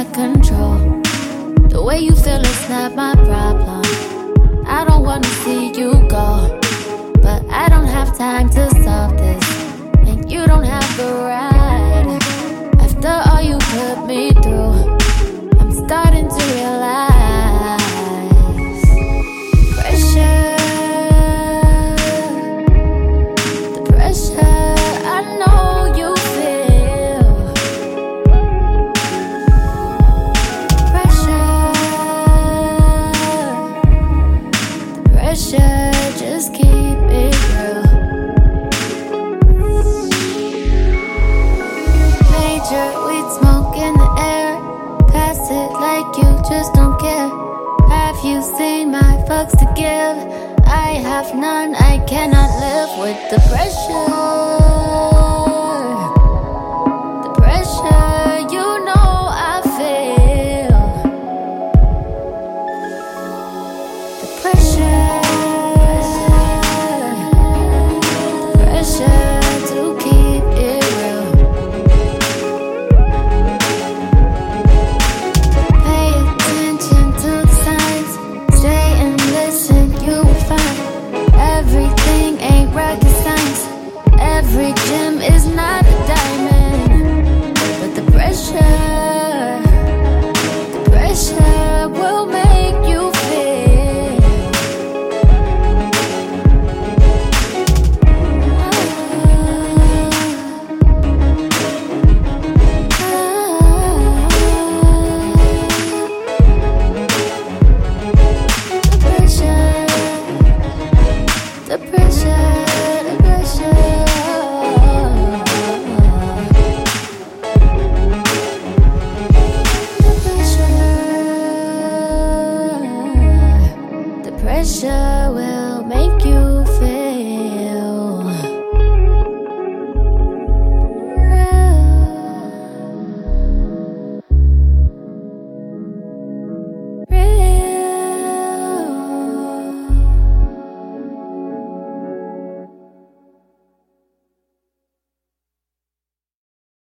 got control. The way you feel is not my problem. I don't wanna see you go, but I don't have time to solve this, and you don't have the right. After all you put me through, I'm starting to realize pressure, the pressure I know you feel. Pressure, the pressure, just keep it real. Major weed smoke in the air, pass it like you just don't care. Have you seen my fucks to give? I have none, I cannot live with the pressure.